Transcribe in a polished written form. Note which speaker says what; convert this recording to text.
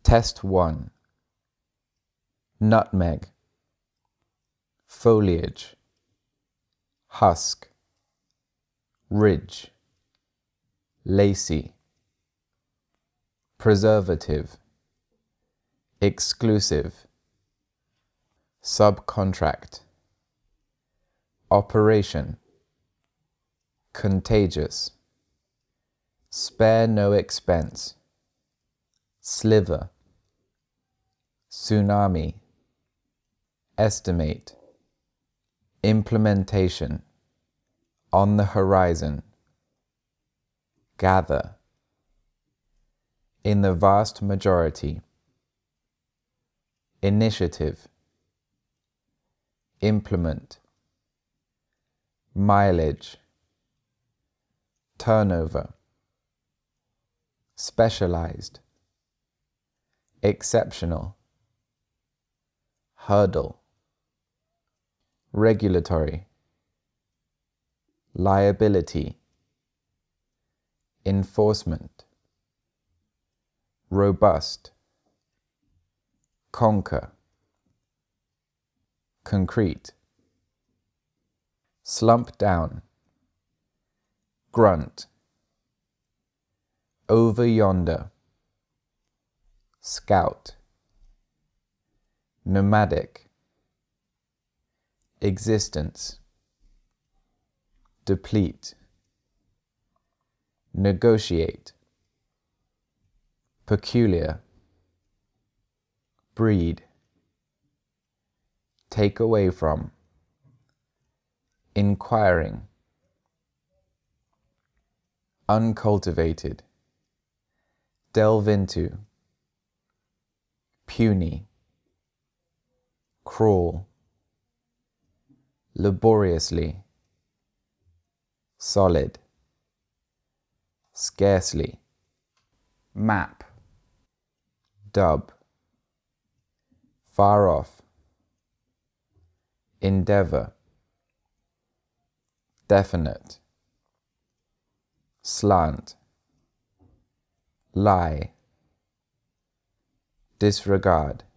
Speaker 1: Test 1. Nutmeg, foliage, husk, ridge, lacy, preservative, exclusive, subcontract, operation, contagious, spare no expense, sliver, tsunami, estimate, implementation, on the horizon, gather, in the vast majority, initiative, implement, mileage, turnover, specialized, exceptional, hurdle, regulatory, liability, enforcement, robust, conquer, concrete, slump down, grunt, over yonder, scout, nomadic, existence, deplete, negotiate, peculiar, breed, take away from, inquiring, uncultivated, delve into, puny, crawl, laboriously, solid, scarcely, map, dub, far off, endeavor, definite, slant, lie, disregard,